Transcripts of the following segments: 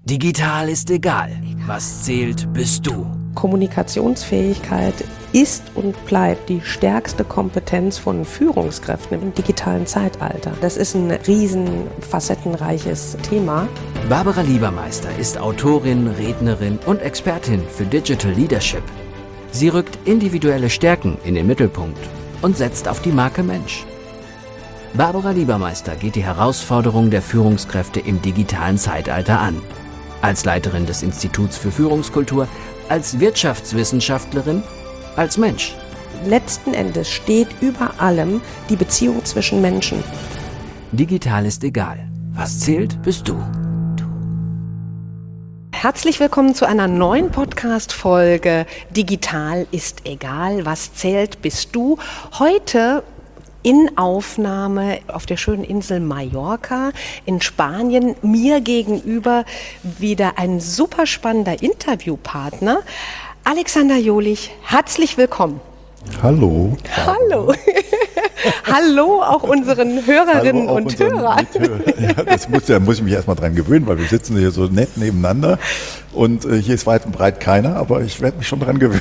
Digital ist egal. Was zählt, bist du. Kommunikationsfähigkeit ist und bleibt die stärkste Kompetenz von Führungskräften im digitalen Zeitalter. Das ist ein riesen facettenreiches Thema. Barbara Liebermeister ist Autorin, Rednerin und Expertin für Digital Leadership. Sie rückt individuelle Stärken in den Mittelpunkt und setzt auf die Marke Mensch. Barbara Liebermeister geht die Herausforderungen der Führungskräfte im digitalen Zeitalter an. Als Leiterin des Instituts für Führungskultur, als Wirtschaftswissenschaftlerin, als Mensch. Letzten Endes steht über allem die Beziehung zwischen Menschen. Digital ist egal. Was zählt, bist du. Herzlich willkommen zu einer neuen Podcast-Folge Digital ist egal. Was zählt, bist du. Heute in Aufnahme auf der schönen Insel Mallorca in Spanien. Mir gegenüber wieder ein super spannender Interviewpartner. Alexander Jolich, herzlich willkommen. Hallo. Hallo. Hallo auch unseren Hörerinnen und Hörern. Ja, da muss ich mich erstmal dran gewöhnen, weil wir sitzen hier so nett nebeneinander und hier ist weit und breit keiner, aber ich werde mich schon dran gewöhnen.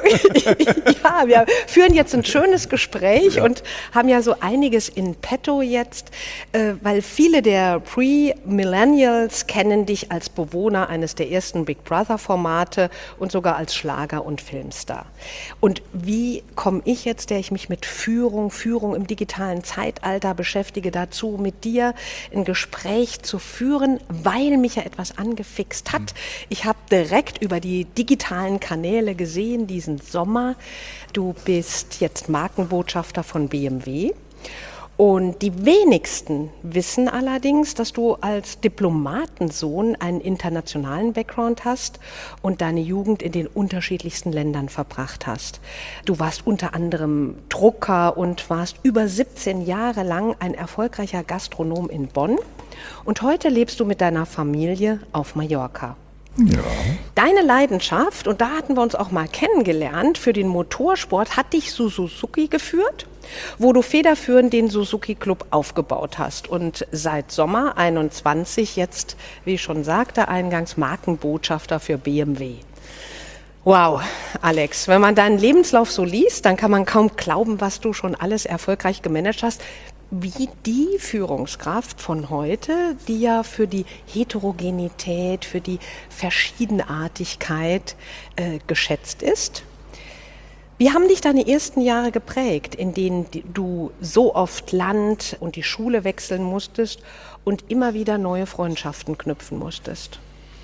Ja, wir führen jetzt ein schönes Gespräch und haben ja so einiges in petto jetzt, weil viele der Pre-Millennials kennen dich als Bewohner eines der ersten Big Brother-Formate und sogar als Schlager- und Filmstar. Und wie komme ich jetzt, der ich mich mit Führung im digitalen Zeitalter beschäftige, dazu, mit dir ein Gespräch zu führen, weil mich ja etwas angefixt hat. Ich habe direkt über die digitalen Kanäle gesehen, diesen Sommer. Du bist jetzt Markenbotschafter von BMW. Und die wenigsten wissen allerdings, dass du als Diplomatensohn einen internationalen Background hast und deine Jugend in den unterschiedlichsten Ländern verbracht hast. Du warst unter anderem Drucker und warst über 17 Jahre lang ein erfolgreicher Gastronom in Bonn. Und heute lebst du mit deiner Familie auf Mallorca. Ja. Deine Leidenschaft, und da hatten wir uns auch mal kennengelernt, für den Motorsport hat dich zu Suzuki geführt, wo du federführend den Suzuki Club aufgebaut hast und seit Sommer 21 jetzt, wie ich schon sagte, eingangs Markenbotschafter für BMW. Wow, Alex, wenn man deinen Lebenslauf so liest, dann kann man kaum glauben, was du schon alles erfolgreich gemanagt hast. Wie die Führungskraft von heute, die ja für die Heterogenität, für die Verschiedenartigkeit geschätzt ist. Wie haben dich deine ersten Jahre geprägt, in denen du so oft Land und die Schule wechseln musstest und immer wieder neue Freundschaften knüpfen musstest?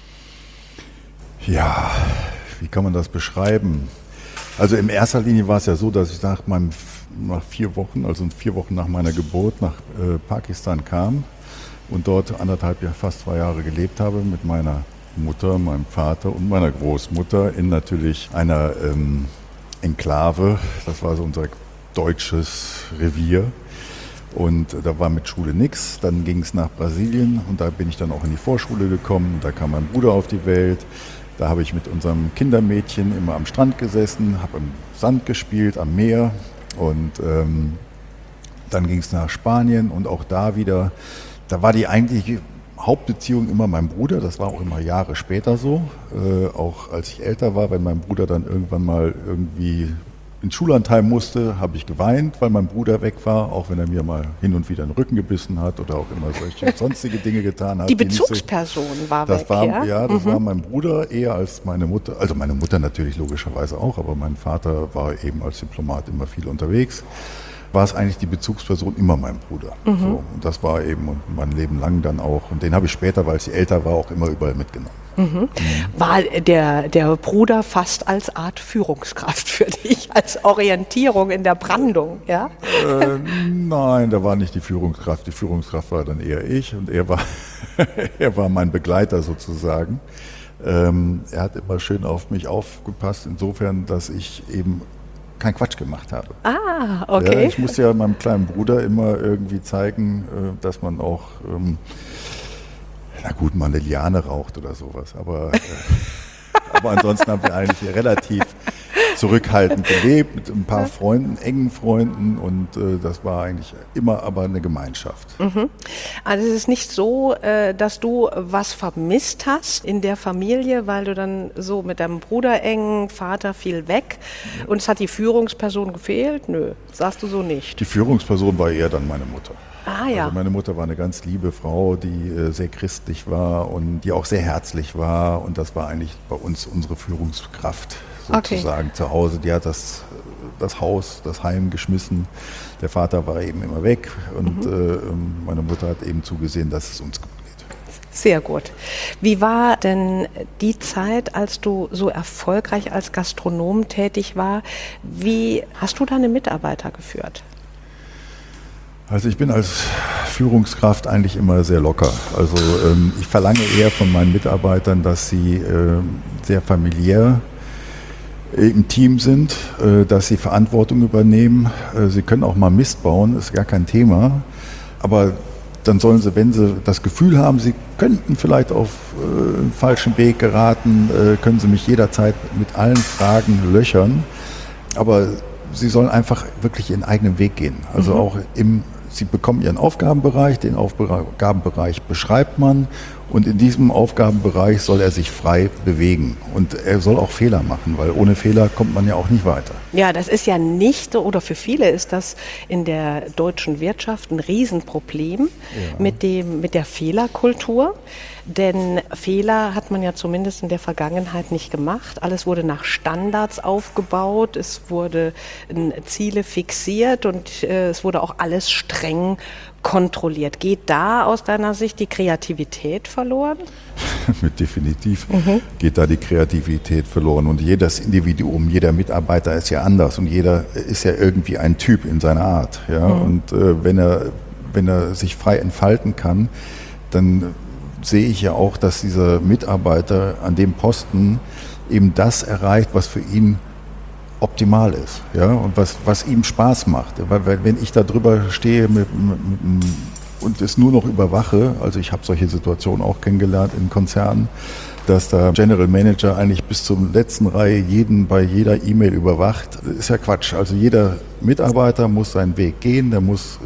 Ja, wie kann man das beschreiben? Also in erster Linie war es ja so, dass ich nach 4 Wochen, also 4 Wochen nach meiner Geburt, nach Pakistan kam und dort fast 2 Jahre gelebt habe mit meiner Mutter, meinem Vater und meiner Großmutter in natürlich einer Enklave. Das war so unser deutsches Revier. Und da war mit Schule nichts. Dann ging es nach Brasilien und da bin ich dann auch in die Vorschule gekommen. Da kam mein Bruder auf die Welt. Da habe ich mit unserem Kindermädchen immer am Strand gesessen, habe im Sand gespielt, am Meer. Und dann ging es nach Spanien und auch da wieder, da war die eigentliche Hauptbeziehung immer mein Bruder. Das war auch immer Jahre später so. Auch als ich älter war, wenn mein Bruder dann irgendwann mal irgendwie ins Schullandheim musste, habe ich geweint, weil mein Bruder weg war, auch wenn er mir mal hin und wieder den Rücken gebissen hat oder auch immer solche sonstige Dinge getan hat. Die Bezugsperson war weg, ja? Das war mein Bruder eher als meine Mutter. Also meine Mutter natürlich logischerweise auch, aber mein Vater war eben als Diplomat immer viel unterwegs. War es eigentlich die Bezugsperson immer mein Bruder. So, und das war eben mein Leben lang dann auch. Und den habe ich später, weil ich älter war, auch immer überall mitgenommen. War der Bruder fast als Art Führungskraft für dich, als Orientierung in der Brandung, ja? Nein, da war nicht die Führungskraft. Die Führungskraft war dann eher ich und er war mein Begleiter sozusagen. Er hat immer schön auf mich aufgepasst, insofern, dass ich eben keinen Quatsch gemacht habe. Ah, okay. Ja, ich musste ja meinem kleinen Bruder immer irgendwie zeigen, dass man auch, na gut, mal eine Liane raucht oder sowas. Aber ansonsten haben wir eigentlich relativ zurückhaltend gelebt mit ein paar Freunden, engen Freunden und das war eigentlich immer aber eine Gemeinschaft. Also es ist nicht so, dass du was vermisst hast in der Familie, weil du dann so mit deinem Bruder eng, Vater fiel weg und es hat die Führungsperson gefehlt? Nö, sagst du so nicht. Die Führungsperson war eher dann meine Mutter. Ah ja. Also meine Mutter war eine ganz liebe Frau, die sehr christlich war und die auch sehr herzlich war und das war eigentlich bei uns unsere Führungskraft sozusagen zu Hause. Die hat das Haus, das Heim geschmissen. Der Vater war eben immer weg und meine Mutter hat eben zugesehen, dass es uns gut geht. Sehr gut. Wie war denn die Zeit, als du so erfolgreich als Gastronom tätig war? Wie hast du deine Mitarbeiter geführt? Also ich bin als Führungskraft eigentlich immer sehr locker. Also ich verlange eher von meinen Mitarbeitern, dass sie sehr familiär im Team sind, dass sie Verantwortung übernehmen. Sie können auch mal Mist bauen, ist gar kein Thema. Aber dann sollen sie, wenn sie das Gefühl haben, sie könnten vielleicht auf einen falschen Weg geraten, können sie mich jederzeit mit allen Fragen löchern. Aber sie sollen einfach wirklich ihren eigenen Weg gehen. Also auch sie bekommen ihren Aufgabenbereich, den Aufgabenbereich beschreibt man und in diesem Aufgabenbereich soll er sich frei bewegen und er soll auch Fehler machen, weil ohne Fehler kommt man ja auch nicht weiter. Ja, das ist ja nicht, oder für viele ist das in der deutschen Wirtschaft ein Riesenproblem mit der Fehlerkultur. Denn Fehler hat man ja zumindest in der Vergangenheit nicht gemacht. Alles wurde nach Standards aufgebaut, es wurden Ziele fixiert und es wurde auch alles streng kontrolliert. Geht da aus deiner Sicht die Kreativität verloren? Definitiv geht da die Kreativität verloren. Und jedes Individuum, jeder Mitarbeiter ist ja anders und jeder ist ja irgendwie ein Typ in seiner Art. Ja? Und wenn er sich frei entfalten kann, dann sehe ich ja auch, dass dieser Mitarbeiter an dem Posten eben das erreicht, was für ihn optimal ist, ja, und was ihm Spaß macht. Weil wenn ich da drüber stehe und es nur noch überwache, also ich habe solche Situationen auch kennengelernt in Konzernen, dass der General Manager eigentlich bis zur letzten Reihe jeden bei jeder E-Mail überwacht, ist ja Quatsch. Also jeder Mitarbeiter muss seinen Weg gehen, der muss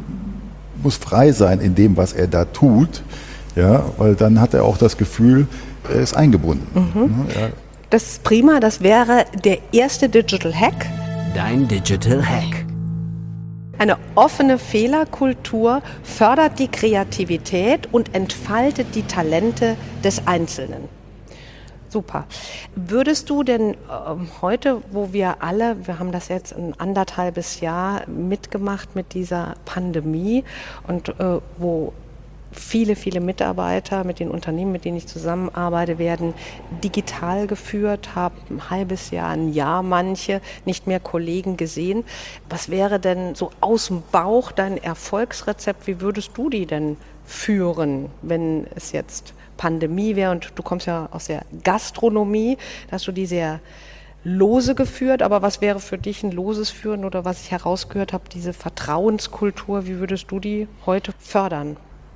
frei sein in dem, was er da tut. Ja, weil dann hat er auch das Gefühl, er ist eingebunden. Ja. Das ist prima, das wäre der erste Digital Hack. Dein Digital Hack. Eine offene Fehlerkultur fördert die Kreativität und entfaltet die Talente des Einzelnen. Super. Würdest du denn heute, wo wir haben das jetzt ein 1,5 Jahr mitgemacht mit dieser Pandemie und wo viele Mitarbeiter mit den Unternehmen, mit denen ich zusammenarbeite, werden digital geführt, haben ein halbes Jahr, ein Jahr manche, nicht mehr Kollegen gesehen. Was wäre denn so aus dem Bauch dein Erfolgsrezept? Wie würdest du die denn führen, wenn es jetzt Pandemie wäre? Und du kommst ja aus der Gastronomie, da hast du die sehr lose geführt, aber was wäre für dich ein loses Führen oder was ich herausgehört habe, diese Vertrauenskultur, wie würdest du die heute fördern?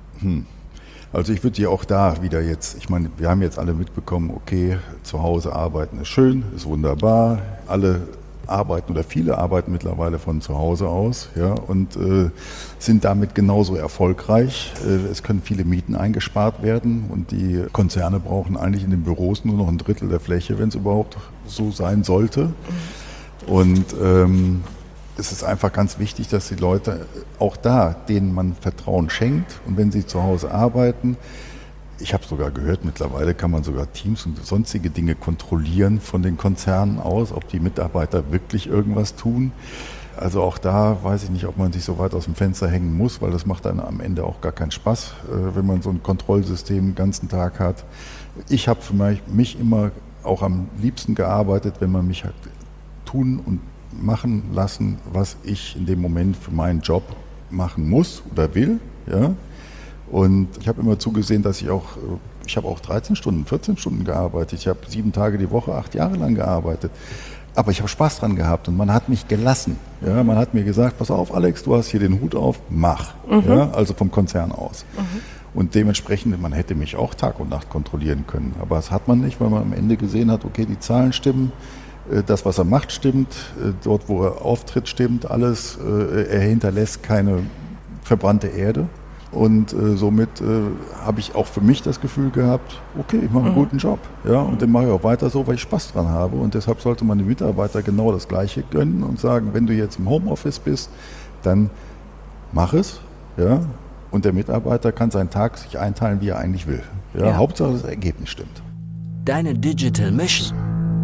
Also ich würde ja auch da wieder jetzt, ich meine, wir haben jetzt alle mitbekommen, okay, zu Hause arbeiten ist schön, ist wunderbar, alle arbeiten oder viele arbeiten mittlerweile von zu Hause aus, ja, und sind damit genauso erfolgreich. Es können viele Mieten eingespart werden und die Konzerne brauchen eigentlich in den Büros nur noch 1/3 der Fläche, wenn es überhaupt so sein sollte. Und es ist einfach ganz wichtig, dass die Leute auch da, denen man Vertrauen schenkt und wenn sie zu Hause arbeiten, ich habe sogar gehört, mittlerweile kann man sogar Teams und sonstige Dinge kontrollieren von den Konzernen aus, ob die Mitarbeiter wirklich irgendwas tun. Also auch da weiß ich nicht, ob man sich so weit aus dem Fenster hängen muss, weil das macht dann am Ende auch gar keinen Spaß, wenn man so ein Kontrollsystem den ganzen Tag hat. Ich habe für mich immer auch am liebsten gearbeitet, wenn man mich hat tun und machen lassen, was ich in dem Moment für meinen Job machen muss oder will. Ja? Und ich habe immer zugesehen, dass ich habe auch 13 Stunden, 14 Stunden gearbeitet. Ich habe 7 Tage die Woche, 8 Jahre lang gearbeitet. Aber ich habe Spaß dran gehabt und man hat mich gelassen. Ja? Man hat mir gesagt, pass auf Alex, du hast hier den Hut auf, mach. Ja? Also vom Konzern aus. Und dementsprechend, man hätte mich auch Tag und Nacht kontrollieren können. Aber das hat man nicht, weil man am Ende gesehen hat, okay, die Zahlen stimmen. Das, was er macht, stimmt. Dort, wo er auftritt, stimmt alles. Er hinterlässt keine verbrannte Erde. Und somit habe ich auch für mich das Gefühl gehabt, okay, ich mache einen guten Job. Ja, und den mache ich auch weiter so, weil ich Spaß dran habe. Und deshalb sollte man den Mitarbeiter genau das Gleiche gönnen und sagen, wenn du jetzt im Homeoffice bist, dann mach es. Ja, und der Mitarbeiter kann seinen Tag sich einteilen, wie er eigentlich will. Ja. Hauptsache, das Ergebnis stimmt. Deine Digital Mission.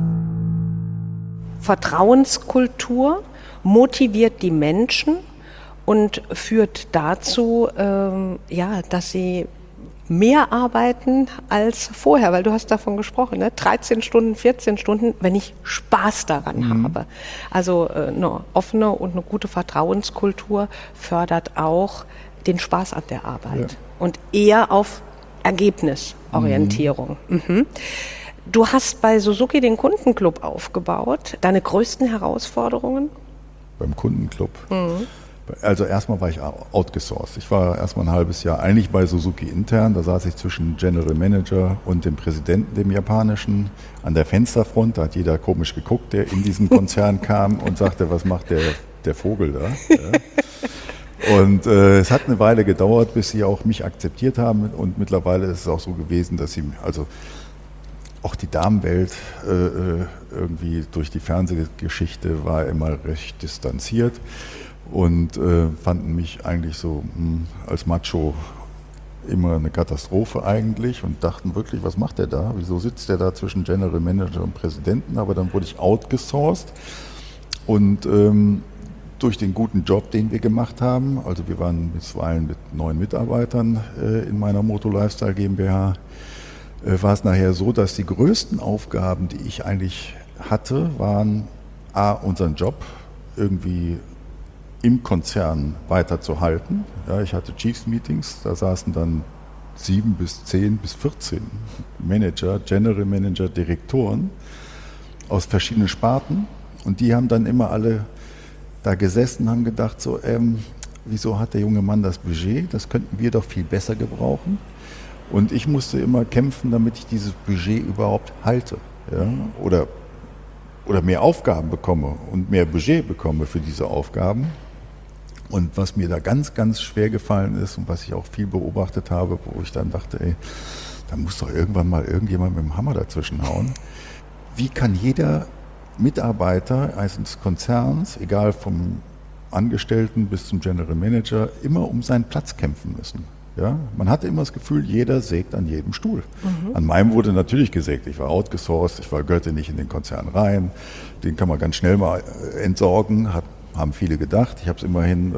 Vertrauenskultur motiviert die Menschen und führt dazu, dass sie mehr arbeiten als vorher, weil du hast davon gesprochen, ne? 13 Stunden, 14 Stunden, wenn ich Spaß daran habe. Also eine offene und eine gute Vertrauenskultur fördert auch den Spaß an der Arbeit und eher auf Ergebnisorientierung. Du hast bei Suzuki den Kundenclub aufgebaut. Deine größten Herausforderungen? Beim Kundenclub? Also erstmal war ich outgesourced. Ich war erstmal ein halbes Jahr eigentlich bei Suzuki intern. Da saß ich zwischen General Manager und dem Präsidenten, dem japanischen, an der Fensterfront. Da hat jeder komisch geguckt, der in diesen Konzern kam und sagte, was macht der Vogel da? Ja. Und es hat eine Weile gedauert, bis sie auch mich akzeptiert haben. Und mittlerweile ist es auch so gewesen, dass sie, also auch die Damenwelt irgendwie durch die Fernsehgeschichte war immer recht distanziert und fanden mich eigentlich so als Macho immer eine Katastrophe eigentlich und dachten wirklich, was macht der da? Wieso sitzt der da zwischen General Manager und Präsidenten? Aber dann wurde ich outgesourced und durch den guten Job, den wir gemacht haben, also wir waren bisweilen mit 9 Mitarbeitern in meiner Moto Lifestyle GmbH, war es nachher so, dass die größten Aufgaben, die ich eigentlich hatte, waren unseren Job irgendwie im Konzern weiterzuhalten. Ja, ich hatte Chiefs Meetings, da saßen dann 7 bis 10 bis 14 Manager, General Manager, Direktoren aus verschiedenen Sparten und die haben dann immer alle da gesessen, haben gedacht so, wieso hat der junge Mann das Budget? Das könnten wir doch viel besser gebrauchen. Und ich musste immer kämpfen, damit ich dieses Budget überhaupt halte. Ja? Oder mehr Aufgaben bekomme und mehr Budget bekomme für diese Aufgaben. Und was mir da ganz, ganz schwer gefallen ist und was ich auch viel beobachtet habe, wo ich dann dachte, da muss doch irgendwann mal irgendjemand mit dem Hammer dazwischen hauen. Wie kann jeder Mitarbeiter eines Konzerns, egal vom Angestellten bis zum General Manager, immer um seinen Platz kämpfen müssen? Ja, man hatte immer das Gefühl, jeder sägt an jedem Stuhl. An meinem wurde natürlich gesägt. Ich war outgesourced, gehörte nicht in den Konzern rein. Den kann man ganz schnell mal entsorgen, haben viele gedacht. Ich habe es immerhin,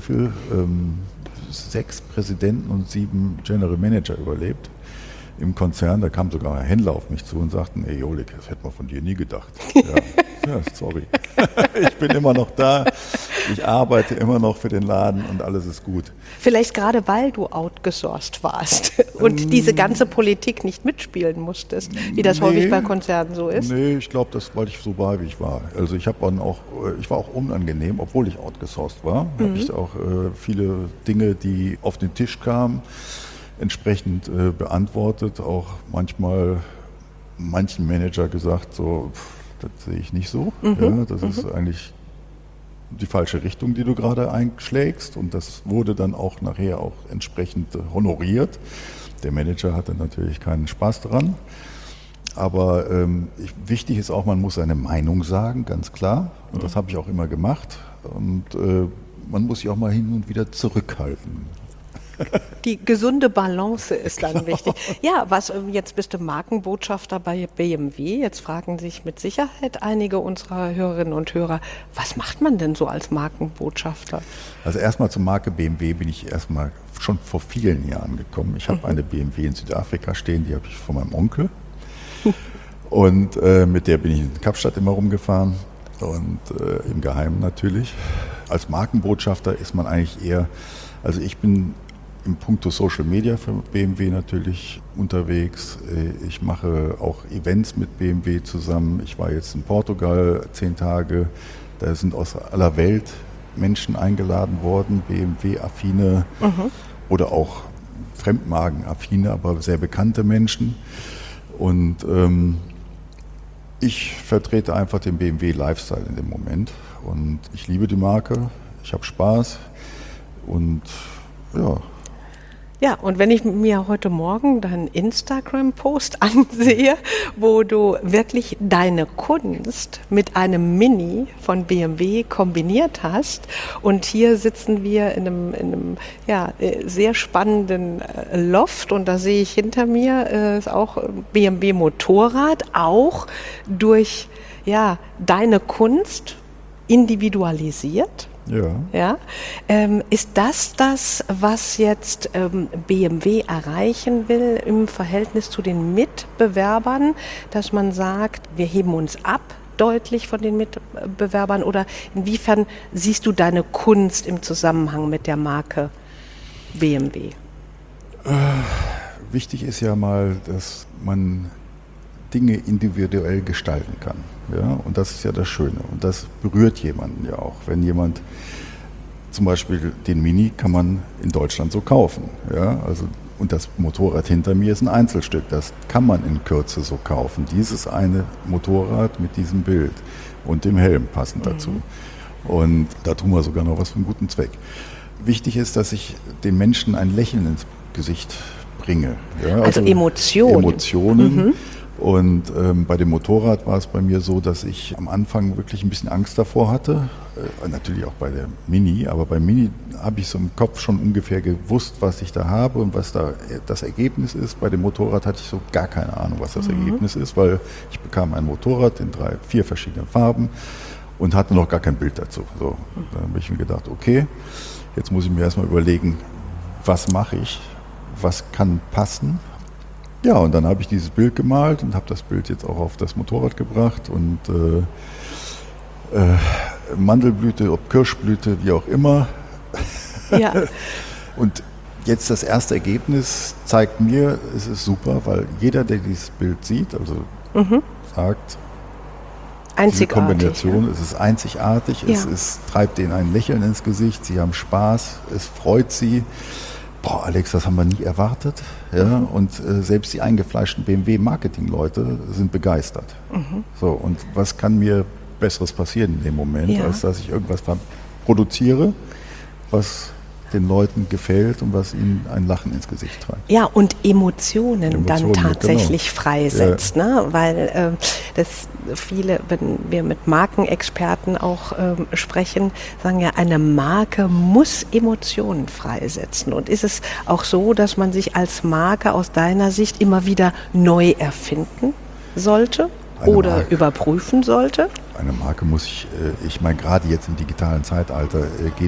6 Präsidenten und 7 General Manager überlebt im Konzern. Da kam sogar ein Händler auf mich zu und sagten, ey Jolik, das hätte man von dir nie gedacht. Ja, sorry. Ich bin immer noch da. Ich arbeite immer noch für den Laden und alles ist gut. Vielleicht gerade, weil du outgesourced warst und diese ganze Politik nicht mitspielen musstest, wie das häufig bei Konzernen so ist? Nee, ich glaube, weil ich so war, wie ich war. Also ich war auch unangenehm, obwohl ich outgesourced war. Habe ich auch viele Dinge, die auf den Tisch kamen, entsprechend beantwortet. Auch manchmal manchen Manager gesagt, so, das sehe ich nicht so. Ja, das ist eigentlich die falsche Richtung, die du gerade einschlägst, und das wurde dann auch nachher auch entsprechend honoriert. Der Manager hatte natürlich keinen Spaß dran, aber wichtig ist auch, man muss seine Meinung sagen, ganz klar, und das habe ich auch immer gemacht, und man muss sich auch mal hin und wieder zurückhalten. Die gesunde Balance ist dann wichtig. Ja, jetzt bist du Markenbotschafter bei BMW. Jetzt fragen sich mit Sicherheit einige unserer Hörerinnen und Hörer, was macht man denn so als Markenbotschafter? Also erstmal zur Marke BMW bin ich erstmal schon vor vielen Jahren gekommen. Ich habe eine BMW in Südafrika stehen, die habe ich von meinem Onkel. Und mit der bin ich in Kapstadt immer rumgefahren und im Geheimen natürlich. Als Markenbotschafter ist man eigentlich eher, also ich bin im Punkto Social Media für BMW natürlich unterwegs. Ich mache auch Events mit BMW zusammen. Ich war jetzt in Portugal 10 Tage. Da sind aus aller Welt Menschen eingeladen worden, BMW-affine oder auch Fremdmarken-affine, aber sehr bekannte Menschen. Und Ich vertrete einfach den BMW Lifestyle in dem Moment und ich liebe die Marke, ich habe Spaß und ja. Ja, und wenn ich mir heute Morgen deinen Instagram-Post ansehe, wo du wirklich deine Kunst mit einem Mini von BMW kombiniert hast und hier sitzen wir in einem sehr spannenden Loft und da sehe ich hinter mir ist auch BMW Motorrad, auch durch deine Kunst individualisiert. Ja. Ist das, was jetzt BMW erreichen will im Verhältnis zu den Mitbewerbern, dass man sagt, wir heben uns ab deutlich von den Mitbewerbern, oder inwiefern siehst du deine Kunst im Zusammenhang mit der Marke BMW? Wichtig ist ja mal, dass man Dinge individuell gestalten kann. Ja? Und das ist ja das Schöne. Und das berührt jemanden ja auch. Wenn jemand, zum Beispiel den Mini kann man in Deutschland so kaufen. Ja? Also, und das Motorrad hinter mir ist ein Einzelstück. Das kann man in Kürze so kaufen. Dieses eine Motorrad mit diesem Bild und dem Helm passend dazu. Und da tun wir sogar noch was für einen guten Zweck. Wichtig ist, dass ich den Menschen ein Lächeln ins Gesicht bringe. Ja? Also Emotionen. Und bei dem Motorrad war es bei mir so, dass ich am Anfang wirklich ein bisschen Angst davor hatte. Natürlich auch bei der Mini, aber beim Mini habe ich so im Kopf schon ungefähr gewusst, was ich da habe und was da das Ergebnis ist. Bei dem Motorrad hatte ich so gar keine Ahnung, was das Ergebnis ist, weil ich bekam ein Motorrad in 4 verschiedenen Farben und hatte noch gar kein Bild dazu. So, dann habe ich mir gedacht, okay, jetzt muss ich mir erstmal überlegen, was mache ich, was kann passen. Ja, und dann habe ich dieses Bild gemalt und habe das Bild jetzt auch auf das Motorrad gebracht und Mandelblüte, ob Kirschblüte, wie auch immer. Ja. Und jetzt das erste Ergebnis zeigt mir, es ist super, weil jeder, der dieses Bild sieht, also sagt, diese Kombination, es ist einzigartig, es treibt ihnen ein Lächeln ins Gesicht, sie haben Spaß, es freut sie. Boah, Alex, das haben wir nie erwartet. Ja? Und selbst die eingefleischten BMW-Marketing-Leute sind begeistert. So, und was kann mir Besseres passieren in dem Moment, als dass ich irgendwas produziere, was den Leuten gefällt und was ihnen ein Lachen ins Gesicht treibt. Ja, und Emotionen dann tatsächlich freisetzt, ne? Weil das viele, wenn wir mit Markenexperten auch sprechen, sagen ja, eine Marke muss Emotionen freisetzen. Und ist es auch so, dass man sich als Marke aus deiner Sicht immer wieder neu erfinden sollte oder überprüfen sollte? Eine Marke muss ich meine, gerade jetzt im digitalen Zeitalter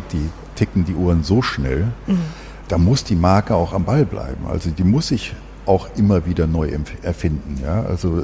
ticken die Uhren so schnell, da muss die Marke auch am Ball bleiben. Also die muss sich auch immer wieder neu erfinden. Ja? Also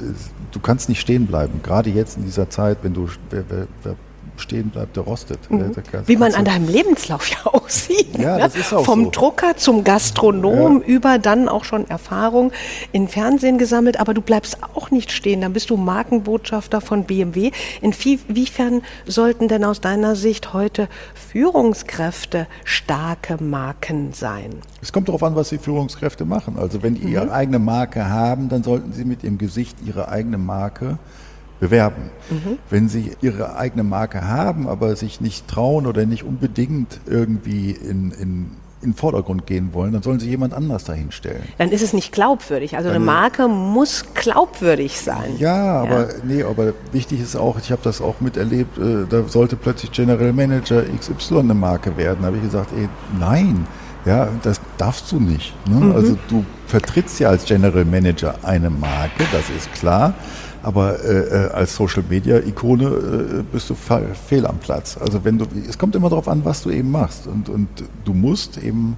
du kannst nicht stehen bleiben. Gerade jetzt in dieser Zeit, wenn du wer stehen bleibt, der rostet. Wie man an deinem Lebenslauf ja auch sieht. Ja, das ist auch Vom so. Drucker zum Gastronom über dann auch schon Erfahrung in Fernsehen gesammelt, aber du bleibst auch nicht stehen. Dann bist du Markenbotschafter von BMW. Inwiefern sollten denn aus deiner Sicht heute Führungskräfte starke Marken sein? Es kommt darauf an, was die Führungskräfte machen. Also wenn die ihre eigene Marke haben, dann sollten sie mit ihrem Gesicht ihre eigene Marke bewerben. Wenn sie ihre eigene Marke haben, aber sich nicht trauen oder nicht unbedingt irgendwie in den Vordergrund gehen wollen, dann sollen sie jemand anders dahin stellen. Dann ist es nicht glaubwürdig. Also eine Marke muss glaubwürdig sein. Ja, aber wichtig ist auch, ich habe das auch miterlebt, da sollte plötzlich General Manager XY eine Marke werden. Da habe ich gesagt, nein, ja, das darfst du nicht. Ne? Also du vertrittst ja als General Manager eine Marke, das ist klar. Aber als Social-Media-Ikone bist du fehl am Platz. Also es kommt immer darauf an, was du eben machst. Und du musst eben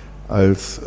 als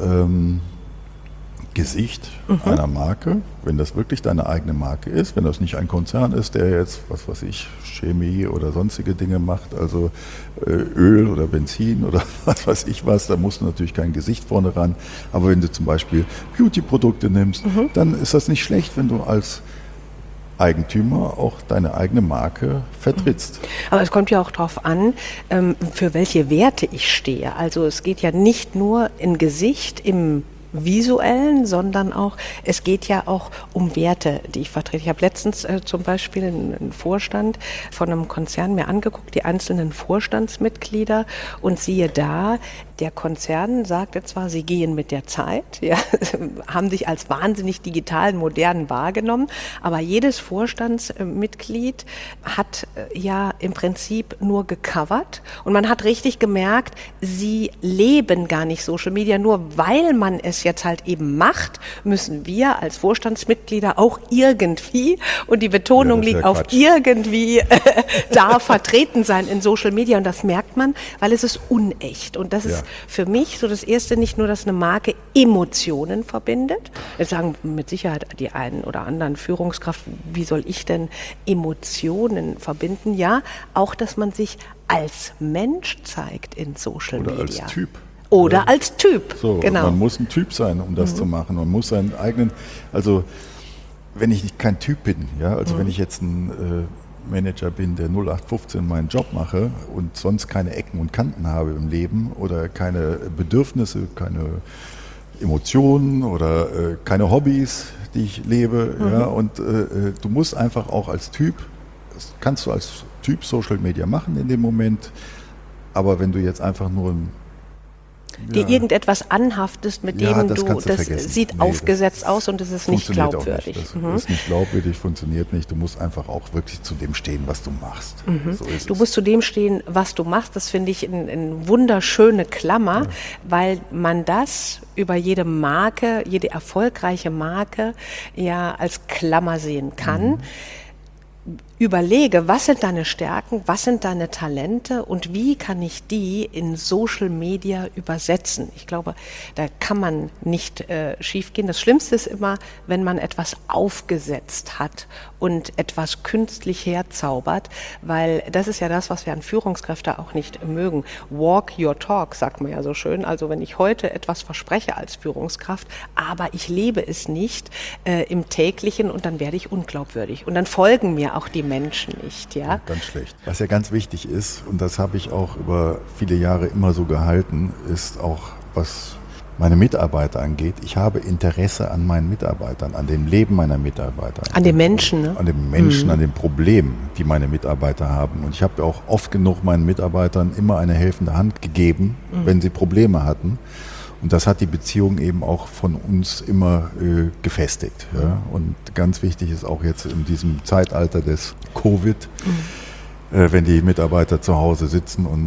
Gesicht einer Marke, wenn das wirklich deine eigene Marke ist, wenn das nicht ein Konzern ist, der jetzt, was weiß ich, Chemie oder sonstige Dinge macht, also Öl oder Benzin oder was weiß ich was, da musst du natürlich kein Gesicht vorne ran. Aber wenn du zum Beispiel Beauty-Produkte nimmst, dann ist das nicht schlecht, wenn du als Eigentümer auch deine eigene Marke vertrittst. Aber es kommt ja auch darauf an, für welche Werte ich stehe. Also es geht ja nicht nur im Gesicht, im visuellen, sondern auch, es geht ja auch um Werte, die ich vertrete. Ich habe letztens zum Beispiel einen Vorstand von einem Konzern mir angeguckt, die einzelnen Vorstandsmitglieder, und siehe da, der Konzern sagte zwar, sie gehen mit der Zeit, ja, haben sich als wahnsinnig digitalen, modernen wahrgenommen, aber jedes Vorstandsmitglied hat ja im Prinzip nur gecovert und man hat richtig gemerkt, sie leben gar nicht Social Media, nur weil man es jetzt halt eben macht, müssen wir als Vorstandsmitglieder auch irgendwie, und die Betonung liegt auf irgendwie, da vertreten sein in Social Media, und das merkt man, weil es ist unecht, und das ist für mich so das Erste, nicht nur, dass eine Marke Emotionen verbindet. Jetzt sagen mit Sicherheit die einen oder anderen Führungskraft, wie soll ich denn Emotionen verbinden? Ja, auch, dass man sich als Mensch zeigt in Social Media. Oder als Typ. Oder als Typ, so, genau. Man muss ein Typ sein, um das zu machen. Man muss seinen eigenen, also wenn ich kein Typ bin, ja, also wenn ich jetzt ein Manager bin, der 0815 meinen Job mache und sonst keine Ecken und Kanten habe im Leben oder keine Bedürfnisse, keine Emotionen oder keine Hobbys, die ich lebe. Ja, und du musst einfach auch als Typ, das kannst du als Typ Social Media machen in dem Moment, aber wenn du jetzt einfach nur dir irgendetwas anhaftest, mit dem das sieht aufgesetzt aus und es ist nicht glaubwürdig. Das ist nicht glaubwürdig, funktioniert nicht. Du musst einfach auch wirklich zu dem stehen, was du machst. So ist Du musst zu dem stehen, was du machst. Das finde ich eine wunderschöne Klammer, weil man das über jede Marke, jede erfolgreiche Marke ja als Klammer sehen kann. Überlege, was sind deine Stärken, was sind deine Talente und wie kann ich die in Social Media übersetzen? Ich glaube, da kann man nicht schiefgehen. Das Schlimmste ist immer, wenn man etwas aufgesetzt hat und etwas künstlich herzaubert, weil das ist ja das, was wir an Führungskräften auch nicht mögen. Walk your talk, sagt man ja so schön. Also wenn ich heute etwas verspreche als Führungskraft, aber ich lebe es nicht im täglichen, und dann werde ich unglaubwürdig. Und dann folgen mir auch die Menschen nicht, ja. Ganz schlecht. Was ja ganz wichtig ist, und das habe ich auch über viele Jahre immer so gehalten, ist auch, was meine Mitarbeiter angeht. Ich habe Interesse an meinen Mitarbeitern, an dem Leben meiner Mitarbeiter. An den Menschen, ne? An den Menschen, an den Problemen, die meine Mitarbeiter haben. Und ich habe auch oft genug meinen Mitarbeitern immer eine helfende Hand gegeben, wenn sie Probleme hatten. Und das hat die Beziehung eben auch von uns immer gefestigt. Ja? Und ganz wichtig ist auch jetzt in diesem Zeitalter des Covid, wenn die Mitarbeiter zu Hause sitzen und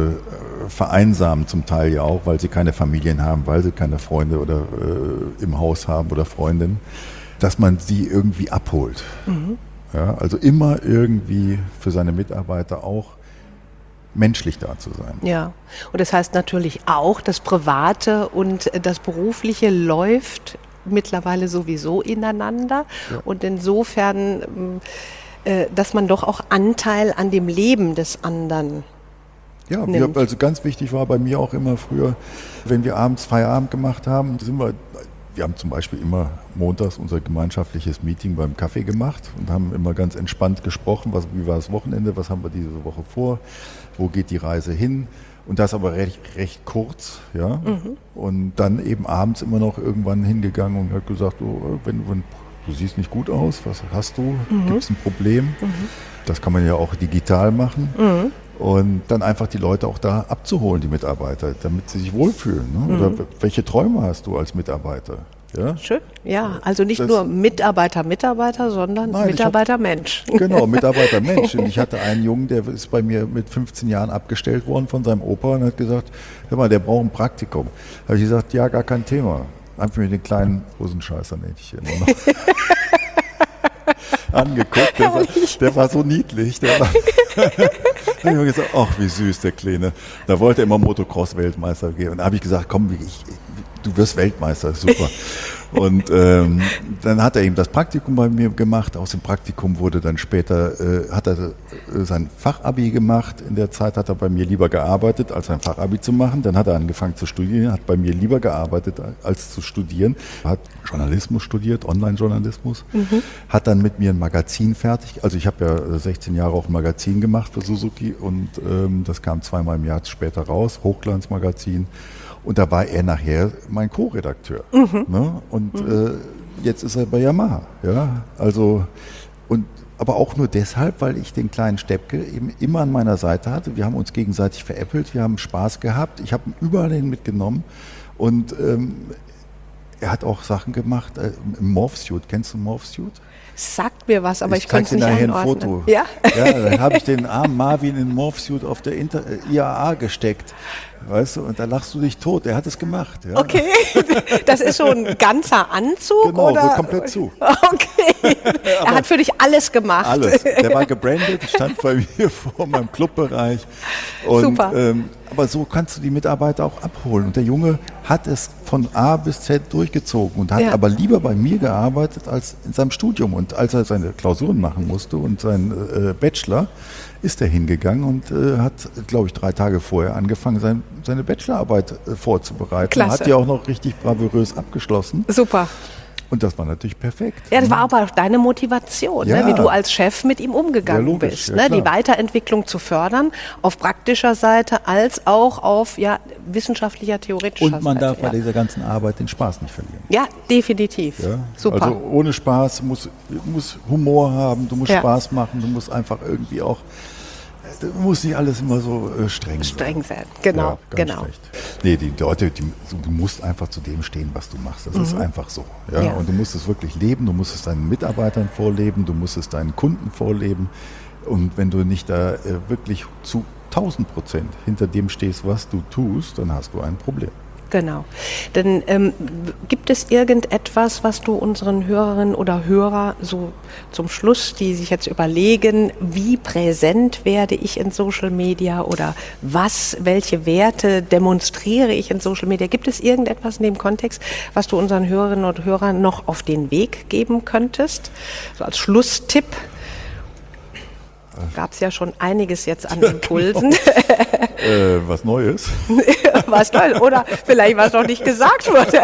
vereinsamen zum Teil ja auch, weil sie keine Familien haben, weil sie keine Freunde oder im Haus haben oder Freundinnen, dass man sie irgendwie abholt. Ja? Also immer irgendwie für seine Mitarbeiter auch menschlich da zu sein. Ja, und das heißt natürlich auch, das Private und das Berufliche läuft mittlerweile sowieso ineinander. Ja. Und insofern, dass man doch auch Anteil an dem Leben des anderen nimmt. Also ganz wichtig war bei mir auch immer früher, wenn wir abends Feierabend gemacht haben, wir haben zum Beispiel immer montags unser gemeinschaftliches Meeting beim Kaffee gemacht und haben immer ganz entspannt gesprochen, wie war das Wochenende, was haben wir diese Woche vor, wo geht die Reise hin, und das aber recht kurz, ja. Und dann eben abends immer noch irgendwann hingegangen und hat gesagt, wenn du siehst nicht gut aus, was hast du, gibt es ein Problem? Das kann man ja auch digital machen. Und dann einfach die Leute auch da abzuholen, die Mitarbeiter, damit sie sich wohlfühlen. Ne? Oder welche Träume hast du als Mitarbeiter? Ja? Schön, ja. Also nicht nur Mitarbeiter, sondern Mitarbeiter-Mensch. Genau, Mitarbeiter-Mensch. Und ich hatte einen Jungen, der ist bei mir mit 15 Jahren abgestellt worden von seinem Opa und hat gesagt, hör mal, der braucht ein Praktikum. Da habe ich gesagt, ja, gar kein Thema. Einfach mit den kleinen Hosenscheißer, nenne ich hier nur noch. Angeguckt, der war so niedlich. Da habe ich mir gesagt, ach wie süß der Kleine. Da wollte er immer Motocross-Weltmeister gehen. Und da habe ich gesagt, komm, du wirst Weltmeister, super. Und dann hat er eben das Praktikum bei mir gemacht. Aus dem Praktikum wurde dann später, hat er sein Fachabi gemacht. In der Zeit hat er bei mir lieber gearbeitet, als sein Fachabi zu machen. Dann hat er angefangen zu studieren, hat bei mir lieber gearbeitet, als zu studieren. Hat Journalismus studiert, Online-Journalismus. Hat dann mit mir ein Magazin fertig. Also ich habe ja 16 Jahre auch ein Magazin gemacht für Suzuki und das kam zweimal im Jahr später raus, Hochglanzmagazin. Und da war er nachher mein Co-Redakteur. Ne? Und jetzt ist er bei Yamaha. Ja? Also, aber auch nur deshalb, weil ich den kleinen Steppke eben immer an meiner Seite hatte. Wir haben uns gegenseitig veräppelt, wir haben Spaß gehabt. Ich habe ihn überall hin mitgenommen. Und er hat auch Sachen gemacht im Morphsuit. Kennst du Morphsuit? Sagt mir was, aber ich konnte es nicht einordnen. einordnen. Ein Foto. Ja? Ja, dann habe ich den armen Marvin in Morphsuit auf der IAA gesteckt. Weißt du, und da lachst du dich tot. Er hat es gemacht. Ja. Okay, das ist so ein ganzer Anzug, genau, oder? So komplett zu. Okay, er hat für dich alles gemacht. Alles. Der war gebrandet, stand bei mir vor meinem Clubbereich. Und, Super. Aber so kannst du die Mitarbeiter auch abholen. Und der Junge hat es von A bis Z durchgezogen und hat aber lieber bei mir gearbeitet als in seinem Studium. Und als er seine Klausuren machen musste und seinen Bachelor, ist er hingegangen und hat, glaube ich, 3 Tage vorher angefangen, seine Bachelorarbeit vorzubereiten. Klasse. Hat die auch noch richtig bravourös abgeschlossen. Super. Und das war natürlich perfekt. Ja, das war aber auch deine Motivation, Ja. ne, wie du als Chef mit ihm umgegangen Ja, logisch, bist. ja, Ne, die klar. Weiterentwicklung zu fördern, auf praktischer Seite als auch auf wissenschaftlicher, theoretischer Seite. Und man darf bei ja. dieser ganzen Arbeit den Spaß nicht verlieren. Ja, definitiv. Ja? Super. Also ohne Spaß, muss Humor haben, du musst Ja. Spaß machen, du musst einfach irgendwie auch, du musst nicht alles immer so streng sein. Genau, Ja, ganz genau. schlecht. Nee, die Leute, du musst einfach zu dem stehen, was du machst. Das ist einfach so. Ja? Ja. Und du musst es wirklich leben, du musst es deinen Mitarbeitern vorleben, du musst es deinen Kunden vorleben. Und wenn du nicht da wirklich zu 1000% hinter dem stehst, was du tust, dann hast du ein Problem. Genau. Denn gibt es irgendetwas, was du unseren Hörerinnen oder Hörer so zum Schluss, die sich jetzt überlegen, wie präsent werde ich in Social Media oder welche Werte demonstriere ich in Social Media? Gibt es irgendetwas in dem Kontext, was du unseren Hörerinnen und Hörern noch auf den Weg geben könntest? So als Schlusstipp. Gab es ja schon einiges jetzt an Impulsen. Was Neues. Was toll, oder vielleicht was noch nicht gesagt wurde.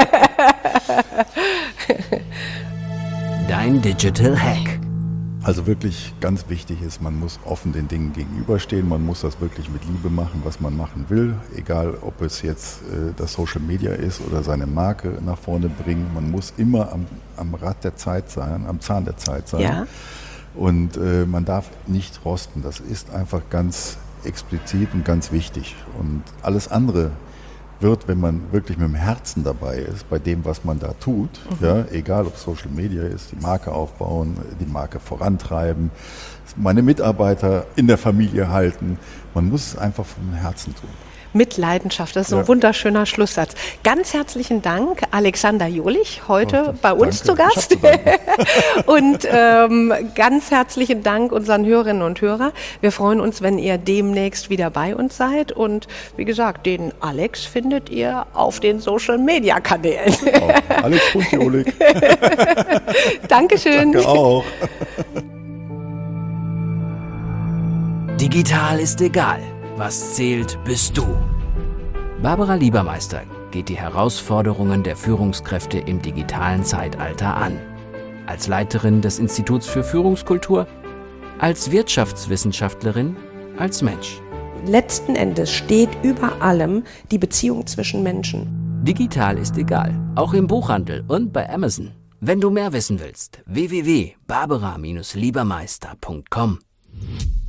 Dein Digital Hack. Also wirklich ganz wichtig ist, man muss offen den Dingen gegenüberstehen, man muss das wirklich mit Liebe machen, was man machen will, egal ob es jetzt das Social Media ist oder seine Marke nach vorne bringen, man muss immer am Rad der Zeit sein, am Zahn der Zeit sein. Ja. Und man darf nicht rosten, das ist einfach ganz explizit und ganz wichtig. Und alles andere wird, wenn man wirklich mit dem Herzen dabei ist, bei dem, was man da tut, ja, egal ob Social Media ist, die Marke aufbauen, die Marke vorantreiben, meine Mitarbeiter in der Familie halten, man muss es einfach vom Herzen tun. Mit Leidenschaft, das ist ein wunderschöner Schlusssatz. Ganz herzlichen Dank, Alexander Jolich, heute bei uns zu Gast. Und ganz herzlichen Dank unseren Hörerinnen und Hörern. Wir freuen uns, wenn ihr demnächst wieder bei uns seid. Und wie gesagt, den Alex findet ihr auf den Social-Media-Kanälen. Alex.Jolik. Dankeschön. Danke auch. Digital ist egal. Was zählt, bist du. Barbara Liebermeister geht die Herausforderungen der Führungskräfte im digitalen Zeitalter an. Als Leiterin des Instituts für Führungskultur, als Wirtschaftswissenschaftlerin, als Mensch. Letzten Endes steht über allem die Beziehung zwischen Menschen. Digital ist egal, auch im Buchhandel und bei Amazon. Wenn du mehr wissen willst, www.barbara-liebermeister.com.